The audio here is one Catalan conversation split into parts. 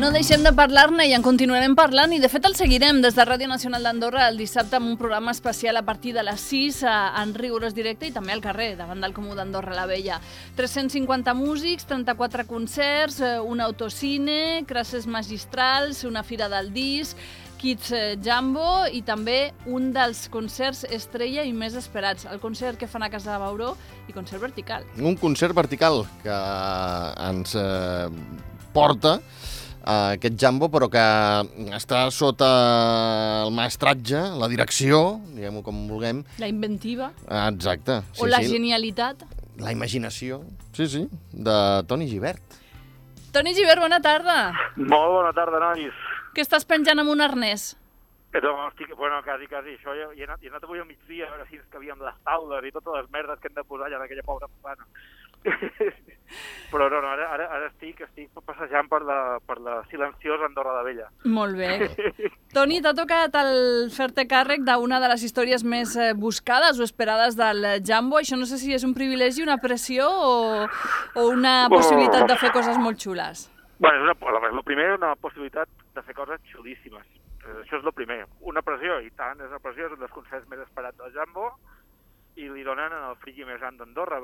No deixem de parlar-ne i en continuarem parlant i de fet el seguirem des de Ràdio Nacional d'Andorra el dissabte amb un programa especial a partir de les 6 en rigorós directe i també al carrer, davant del Comú d'Andorra la Vella. 350 músics, 34 concerts, un autocine, classes magistrals, una fira del disc, Kids Jambo i també un dels concerts estrella i més esperats, el concert que fan a Casa de Bauró i concert vertical. Un concert vertical que ens porta aquest Jambo, però que està sota el maestratge, la direcció, diguem-ho com vulguem. La inventiva. Exacte. Sí, o la genialitat. La imaginació, sí, de Toni Gibert. Toni Gibert, bona tarda. Molt bona tarda, nois. Què estàs penjant amb un arnès? Bueno, quasi. Això he anat avui al migdia a veure si ens cabíem les taules i totes les merdes que hem de posar allà en aquella pobra plana. Però no, ara estic passejant per la silenciosa Andorra la Vella. Molt bé. Toni, t'ha tocat fer-te càrrec d'una de les històries més buscades o esperades del Jambo. Això no sé si és un privilegi, una pressió o una possibilitat de fer coses molt xules. Bueno, el primer és una possibilitat de fer coses xulíssimes. Això és el primer. Una pressió, i tant, és una pressió, és un dels concerts més esperats del Jambo, i li donen en el friki més gran d'Andorra,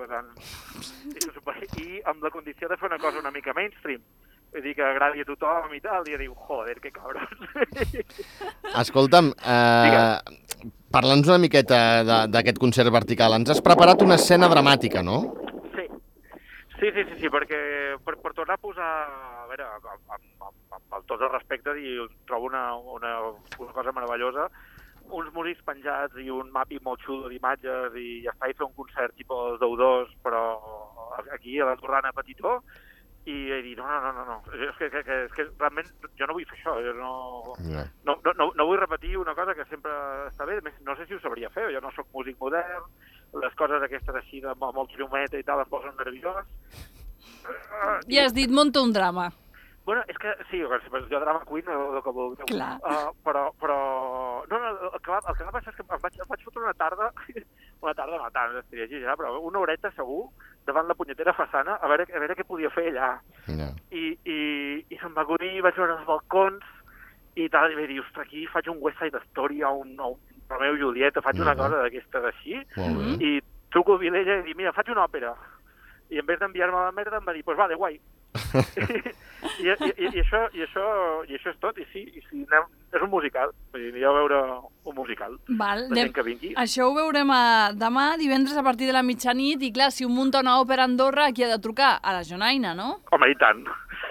i amb la condició de fer una cosa una mica mainstream. Vull dir que agradi a tothom i tal, i diu, joder, que cabrons. Escolta'm, parla'ns una miqueta d'aquest concert vertical. Ens has preparat una escena dramàtica, no? Sí, perquè per tornar a posar, a veure, amb tots els respectes, i trobo una cosa meravellosa, uns músics penjats i un mapping molt xulo d'imatges i ja està, i fer un concert tipus els Deudors, però aquí a l'Andorrana Petitó, i he dit, no, és que realment jo no vull fer això, jo no vull repetir una cosa que sempre està bé, no sé si ho sabria fer, jo no sóc músic modern, les coses aquestes així de molt triometa i tal em posen nerviós. I has dit, monta un drama. Bueno, és que sí, jo drama queen, el que vulgueu. Clar. Però... No, el que va passar és que em vaig fotre una tarda matant, estaria exagerat, però una horeta segur, davant la punyetera façana, a veure què podia fer allà. Yeah. I se'm va acudir, vaig veure els balcons, i tal, i vaig dir, ostres, aquí faig un West Side Story, un Romeo i Julieta, faig una cosa d'aquestes així, i truco a Vilella i dic, mira, faig una òpera. I en vez d'enviar-me la merda em va dir, pues vale, guai. I això és tot, i sí, és un musical, vull dir, anireu a veure un musical. Val, la gent que vingui. Això ho veurem demà, divendres, a partir de la mitjanit, i clar, si un munta una òpera a Andorra, qui ha de trucar? A la Jonaina, no? Home, i tant.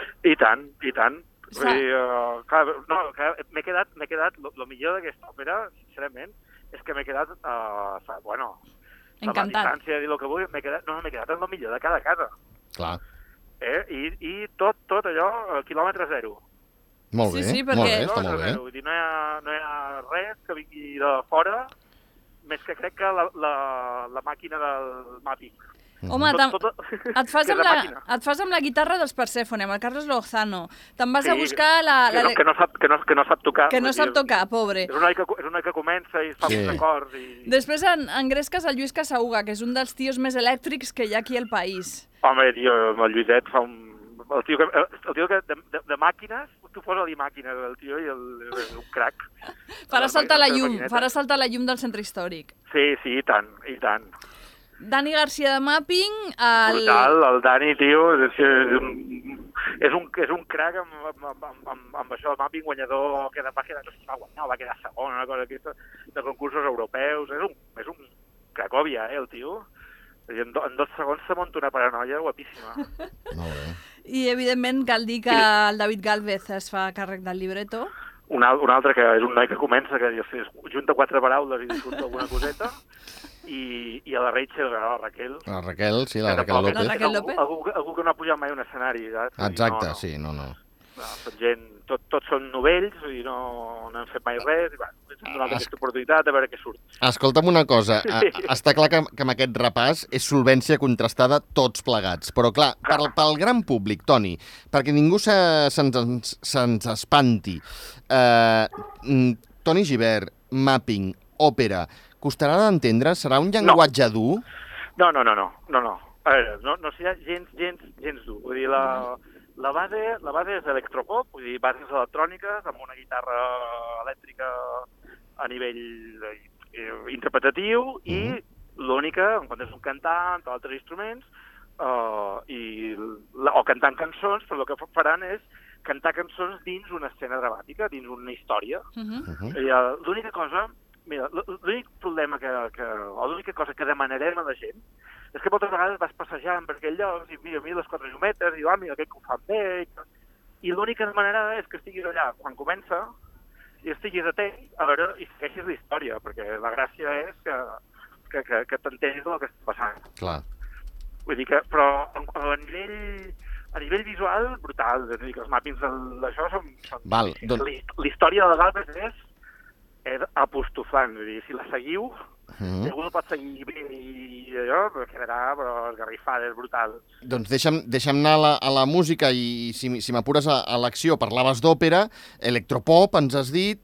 Vull dir, m'he quedat, el millor d'aquesta òpera, sincerament, és que m'he quedat, encantat. La distància, dir el que vull, m'he quedat en el millor de cada casa. Clar. I tot allò, quilòmetre zero. Molt bé, sí, perquè... molt bé, està molt bé. Vull dir, no hi ha res que vingui de fora, més que crec que la màquina del mapping. Home, et fas amb la guitarra dels Persèfone, amb el Carlos Lozano. Te'n vas a buscar que no sap tocar. Que no sap tocar, pobre. És un noi que comença i fa uns acords. Després engresques el Lluís Casauga, que és un dels tios més elèctrics que hi ha aquí al país. Home, tio, el Lluiset fa un... El tio que de màquines, tu posa dir màquines, el tio, i és un crac. Farà saltar la llum del centre històric. Sí, i tant. Dani Garcia de Mapping... Brutal, el Dani, tio, és un crac amb això, el Mapping guanyador, que va quedar, no sé si va guanyar o va quedar segon, una cosa aquesta, de concursos europeus, és un cracòvia, el tio. En 2 segons se munta una paranoia guapíssima. Molt bé. I, evidentment, cal dir que el David Gálvez es fa càrrec del libreto. Un altre que és un noi que comença, que junta 4 paraules i surt alguna coseta, i a la Rachel, la Raquel. La Raquel, sí, la Raquel López. La Raquel López. Algú que no ha pujat mai a un escenari. Exacte, sí, no. Són gent, tots són novells, i no han fet mai res, i ens han donat aquesta oportunitat a veure què surt. Escolta'm una cosa, està clar que amb aquest repàs és solvència contrastada tots plegats, però clar, pel gran públic, Toni, perquè ningú se'ns espanti, Toni Gibert, Mapping, òpera, costarà d'entendre? Serà un llenguatge dur? No. A veure, no serà gens dur. Vull dir, La base és electropop, vull dir, bases electròniques, amb una guitarra elèctrica a nivell interpretatiu, i l'única, en comptes d'un cantant o altres instruments, o cantant cançons, però el que faran és cantar cançons dins una escena dramàtica, dins una història. L'única cosa, mira, l'únic problema o l'única cosa que demanarem a la gent és que moltes vegades vas passejant per aquell lloc i mira les 4 llumetes i mira aquest que ho fan bé, i l'única manera és que estiguis allà quan comença i estiguis atent a veure i segueixis la història, perquè la gràcia és que t'entenis el que està passant. Clar. Vull dir que, però a nivell visual, brutal. És a dir, que els màpings d'això són... Val, La història de l'Albes és apostofant. És a dir, si la seguiu, si algú no pot seguir bé i allò, quedarà esgarrifada, és brutal. Doncs deixa'm anar a la música i si m'apures a l'acció, parlaves d'òpera, electropop, ens has dit,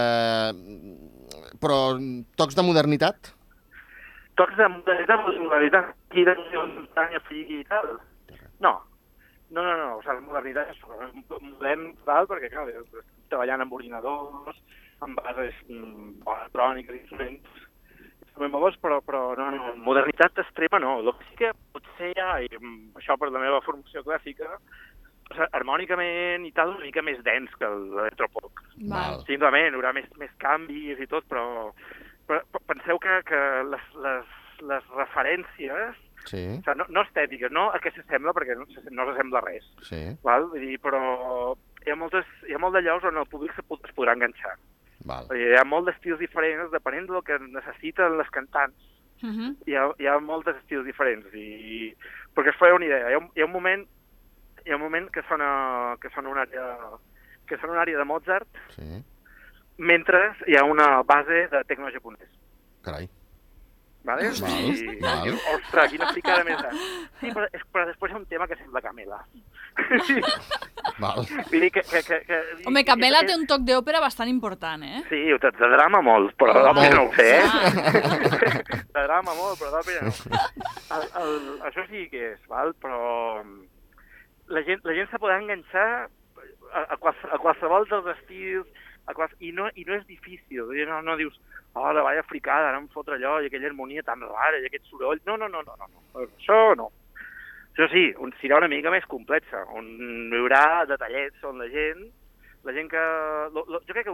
però tocs de modernitat? Tocs de modernitat, aquí de muntanya friki i tal? No, o sigui, la modernitat és modern total, perquè, clar, treballant amb ordinadors, amb bases electròniques, instruments però no, modernitat extrema no. El que sí que potser hi ha, i això per la meva formació clàssica, harmònicament i tal, una mica més dens que l'electropop. Simplement, hi haurà més canvis i tot, però penseu que les referències, no estètiques, no a què s'assembla, perquè no s'assembla res. Vull dir, però hi ha molt de llocs on el públic es podrà enganxar. Hi ha molt d'estils diferents, depenent del que necessiten les cantants. Hi ha molts estils diferents. Perquè es farà una idea, hi ha un moment que sona una àrea de Mozart, mentre hi ha una base de tecno japonès. Carai. Vale? Ostres, quina fricada més gran. Sí, però després hi ha un tema que sembla Camela. Vull dir que... Home, Camela té un toc d'òpera bastant important, eh? Sí, de drama molt, però d'òpera no ho sé, De drama molt, però d'òpera no. Això sí que és, però la gent se podrà enganxar a qualsevol dels estils, i no és difícil. No dius, la valla fricada, ara em fotre allò, i aquella harmonia tan rara, i aquest soroll... No. Això no. Això sí, serà una mica més complexa, on hi haurà detallets, on la gent que... Jo crec que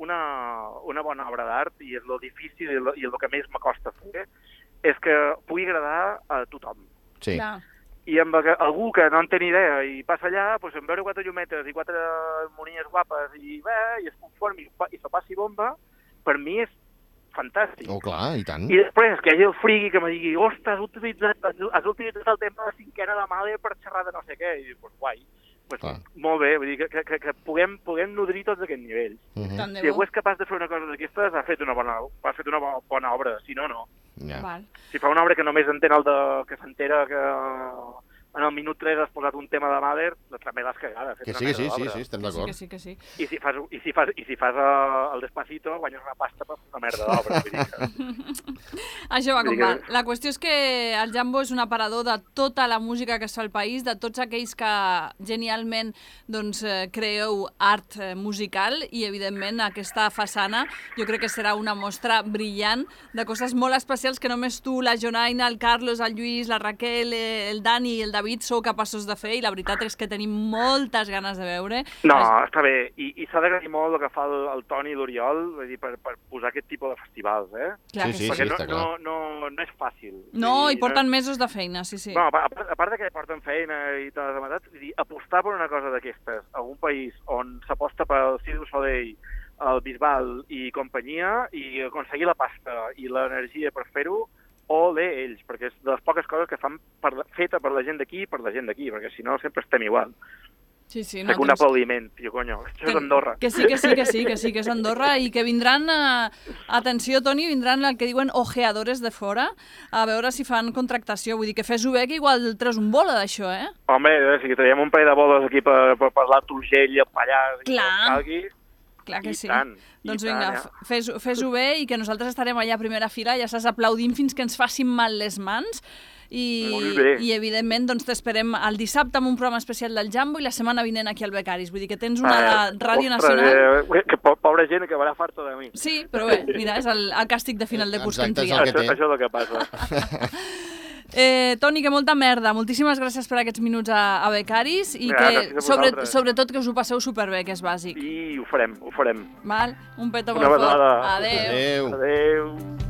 una bona obra d'art, i és lo difícil i el que més m'acosta fer, és que pugui agradar a tothom. Sí. I amb algú que no en té ni idea i passa allà, doncs en veure 4 llumetes i 4 harmonies guapes i es conformi i se passi bomba, per mi és fantàstic. Clar, i tant. I després que hi hagi el friki que me digui, ostres, has utilitzat el tema de cinquena de Mahler per xerrar de no sé què, i doncs guai. Molt bé, vull dir que puguem nodrir tots aquests nivells. Si algú és capaç de fer una cosa d'aquestes, ha fet una bona obra, si no, no. Si fa una obra que només entén que s'entera que en el minut 3 has posat un tema de Mahler, també l'has cagada. Que sí, estem d'acord. I si fas el Despacito, guanyes una pasta per una merda d'obra. Això va com va. La qüestió és que el Jambo és un aparador de tota la música que es fa al país, de tots aquells que genialment creeu art musical, i evidentment aquesta façana jo crec que serà una mostra brillant de coses molt especials que només tu, la Jonaina, el Carlos, el Lluís, la Raquel, el Dani i el David sou capaços de fer, i la veritat és que tenim moltes ganes de veure. No, està bé, i s'ha d'agrair molt el que fa el Toni i l'Oriol, vull dir, per posar aquest tipus de festivals, Sí, està clar. No és fàcil. No, i porten mesos de feina, sí. No, a part que porten feina i tot el vull dir, apostar per una cosa d'aquestes a un país on s'aposta pel Cirque du Soleil, el Bisbal i companyia, i aconseguir la pasta i l'energia per fer-ho, ells, perquè és de les poques coses que fan feta per la gent d'aquí i per la gent d'aquí, perquè si no sempre estem igual. Sí, no, un aplaudiment, tio, conyo, això és Andorra. Que sí, que és Andorra, i que vindran, atenció, Toni, vindran el que diuen ojeadores de fora, a veure si fan contractació, vull dir que fes-ho bé, que igual treus un bola d'això, eh? Home, si traiem un parell de boles aquí per parlar d'Urgell i el Pallars i el Calgui... Clar que sí. Doncs vinga, fes-ho bé, i que nosaltres estarem allà a primera fila, ja saps, aplaudint fins que ens facin mal les mans, i evidentment doncs, t'esperem el dissabte amb un programa especial del Jambo i la setmana vinent aquí al Becaris. Vull dir que tens una ràdio nacional... Que pobra gent acabarà farta de mi. Sí, però bé, mira, és el càstig de final de curs que hem triat. Això és el que passa. Toni, que molta merda. Moltíssimes gràcies per aquests minuts a Becaris i que sobretot que us ho passeu superbé, que és bàsic. I ho farem. Val? Un petó molt fort. Una abraçada. Adéu. Adéu.